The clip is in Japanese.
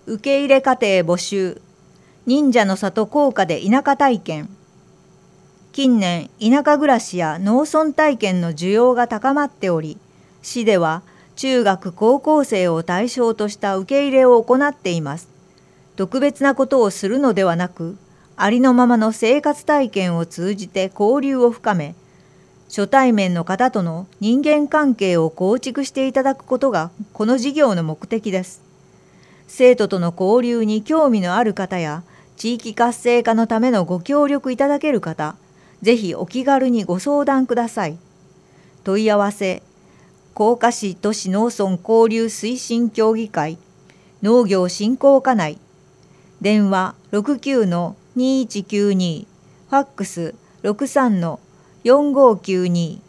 受け入れ家庭募集。忍者の里校歌で田舎体験。近年、田舎暮らしや農村体験の需要が高まっており、市では中学高校生を対象とした受け入れを行っています。特別なことをするのではなく、ありのままの生活体験を通じて交流を深め、初対面の方との人間関係を構築していただくことがこの事業の目的です。生徒との交流に興味のある方や、地域活性化のためのご協力いただける方、ぜひお気軽にご相談ください。問い合わせ、甲賀市都市農村交流推進協議会、農業振興課内、電話 69-2192、ファックス 63-4592